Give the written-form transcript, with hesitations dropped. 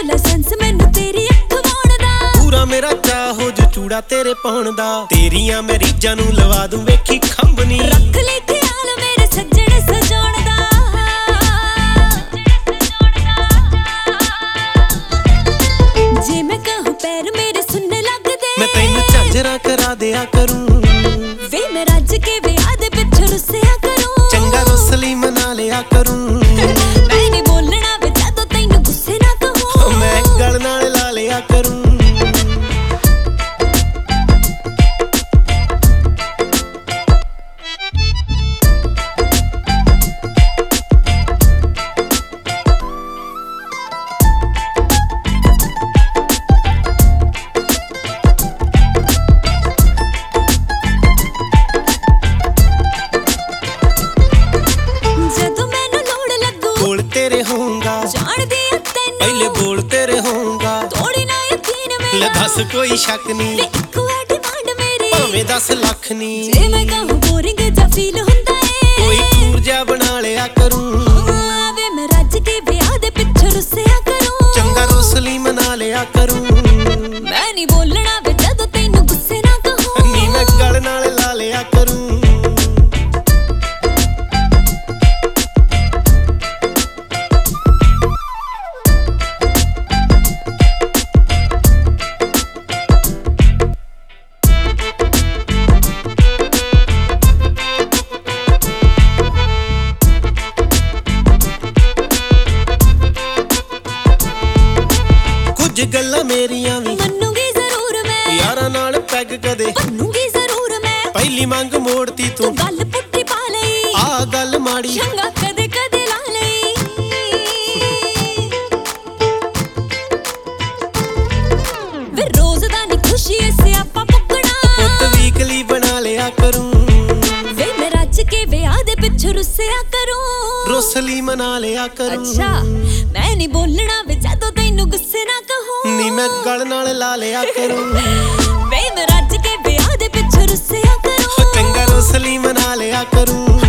Licence ਮੈਨੂੰ ਤੇਰੀ ਅੱਖ ਵਾਉਣ ਦਾ। ਪੂਰਾ ਮੇਰਾ ਚਾਹ ਹੋ ਜੋ ਚੂੜਾ ਤੇਰੇ ਪਾਉਣ ਦਾ। ਤੇਰੀਆਂ ਮੈਂ ਰੀਝਾਂ ਨੂੰ ਲਵਾ ਦੂੰ ਵੇਖੀ ਖੰਭਨੀ। ਰੱਖ ਲੈ ਖਿਆਲ ਮੇਰੇ ਸੱਜਣ ਸਜਾਉਣ ਦਾ। ਜੇ ਮੈਂ ਕਹਾਂ ਪੈਰ ਮੇਰੇ ਸੁਣਨ ਲੱਗਦੇ ਮੈਂ ਤੈਨੂੰ ਝਾਂਜਰਾਂ ਕਰਾ ਦਿਆ ਕਰੂੰ। ਵੇ ਮੈਂ ਰੱਜ ਕੇ ਵਿਆਹ ਦੇ ਪਿੱਛੇ ਰੁੱਸਿਆ ਕਰੂੰ। ਚੰਗਾ ਰੁੱਸਲੀ ਮਨਾ ਲਿਆ ਕਰੂੰ। ਮੈਂ ਨੀ ਬੋਲਣਾ ਵੇ ਜਦੋਂ ਤੈਨੂੰ ਗੁੱਸੇ ਨਾ ਕਹੂੰ। ਮੈਂ ਗਲ ਨਾਲ ਲਾ ਲਿਆ ਕਰੂੰ। ਕੋਲ ਤੇਰੇ ਹੋਊਂਗਾ ਜਾਣਦੀ ਆ ਤੈਨੂੰ ਪਹਿਲੇ ਬੋਲ ਤੇਰੇ ਹੋਊਂਗਾ। ਤੋੜੀ ਨਾ ਯਕੀਨ ਮੇਰਾ ਲੈ ਦੱਸ ਕੋਈ ਸ਼ੱਕ ਨਹੀਂ ਇੱਕ ਵਾਰ ਡਿਮਾਂਡ ਮੇਰੀ ਭਾਵੇਂ 10 ਲੱਖ ਨਹੀਂ। ਜੇ ਮੈਂ ਕਹੂੰ ਬੋਰਿੰਗ ਜਾਂ ਫੀਲ ਹੁੰਦਾ ਏ ਕੋਈ ਟੂਰ ਜਾ ਬਣਾ ਲਿਆ ਕਰੂੰ। ਵੇ ਮੈਂ ਰੱਜ ਕੇ ਵਿਆਹ ਦੇ ਪਿੱਛੇ ਰੁੱਸਿਆ ਕਰੂੰ। ਚੰਗਾ ਰੁੱਸਲੀ ਮਨਾ ਲਿਆ ਕਰੂੰ। ਮੈਂ ਨੀ ਬੋਲਣਾ ਵੇ ਜਦੋਂ ਤੈਨੂੰ ਗੁੱਸੇ ਨਾ ਕਹੂੰ। ਨੀ ਮੈਂ ਗਲ ਨਾਲ ਲਾ ਲਿਆ ਕਰੂੰ। ਕੁਝ ਗੱਲਾਂ ਮੇਰੀਆਂ ਵੀ ਮੰਨੂਗੀ ਜ਼ਰੂਰ ਮੈਂ ਯਾਰਾਂ ਨਾਲ ਪੈਗ ਕਦੇ ਮੰਨੂਗੀ ਜ਼ਰੂਰ ਮੈਂ ਪਹਿਲੀ ਮੰਗ ਮੋੜਤੀ ਤੂੰ ਤੂੰ। ਗੱਲ ਪੁੱਠੀ ਪਾ ਲਈ ਆ ਗੱਲ ਮਾੜੀ ਚੰਗਾ ਕਦੇ ਕਦੇ ਲਾ ਲਈ। ਵੇ ਰੋਜ਼ ਦਾ ਨੀ ਖੁਸ਼ੀ ਐ ਸਿਆਪਾ ਪੁੱਗਣਾ। ਪੁੱਤ ਵੀਕਲੀ ਬਣਾ ਲਿਆ ਕਰੂੰ। ਵੇ ਮੈਂ ਰੱਜ ਕੇ ਵਿਆਹ ਦੇ ਪਿੱਛੇ ਰੁੱਸਿਆ ਕਰੂੰ। ਰੁੱਸਲੀ ਮਨਾ ਲਿਆ ਕਰੂੰ। ਅੱਛਾ ਮੈਂ ਨੀ ਬੋਲਣਾ ਵੇ ਜਦੋਂ ਤੈਨੂੰ ਗੁੱਸੇ ਨਾ ਕਹੂੰ। ਨੀ ਮੈਂ ਗਲ ਨਾਲ ਲਾ ਲਿਆ ਕਰੂੰ। ਵੇ ਮੈਂ ਰੱਜ ਕੇ ਵਿਆਹ ਦੇ ਪਿੱਛੇ ਰੁੱਸਿਆ ਕਰੂੰ। ਚੰਗਾ ਰੁੱਸਲੀ ਮਨਾ ਲਿਆ ਕਰੂੰ।